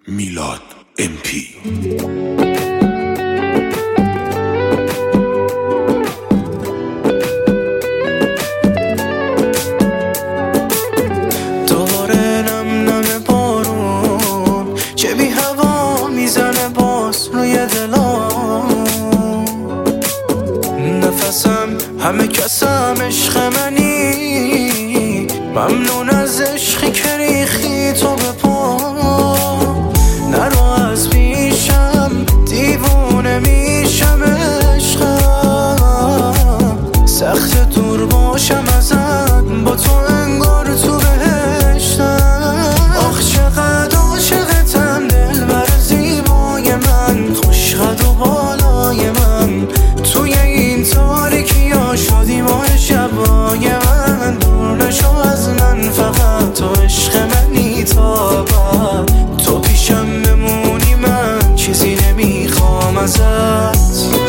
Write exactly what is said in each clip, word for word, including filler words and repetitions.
میلاد ام پی. دوباره نم نم بارون که بی هوا میزنه باز روی دلام، نفسم همه کسم عشق منی، ممنون از عشقی که ریخی تو به پا. نرو از پیشم دیوونه میشم عشقم، سخت دور باشم ازت با تو انگار تو بهشتم. آخ چقدر عاشقتم دلبر زیبای من، خوشقد و بالای من، توی این تاریکی ها شدی ماه شبای من. دور نشو از من فقط تو عشق منی تا بعد، تو پیشم بمونی من چیزی نمیخوام ازت.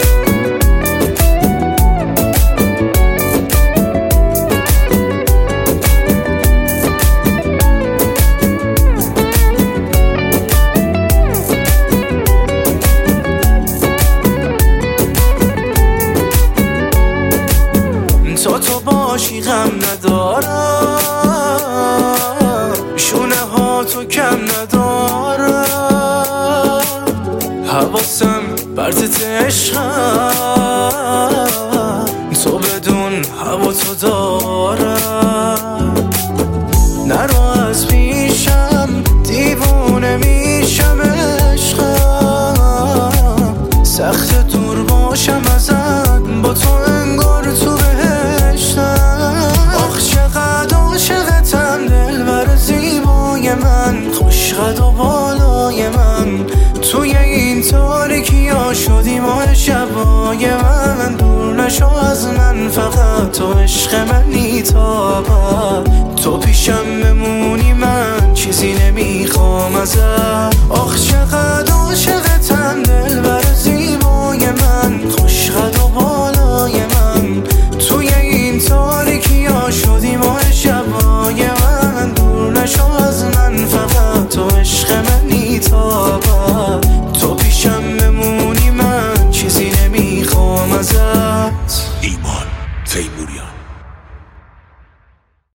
تو تو باشی غم ندارم، شونه ها تو کم ندارم، حواسم برزت عشقم، تو بدون هوا تو دارم. نرو از پیشم دیوونه میشم عشقم، سخت دور باشم ازت با تو انگار تو بهشتم. آخ چقدر عاشقتم دلبر زیبای من، خوشقد و بالای من، توی این تاریکی ها شدی ماه شبای من. دور نشو از من فقط تو عشق منی تا بعد، تو پیشم بمونی من چیزی نمیخوام ازت. آخ چقدر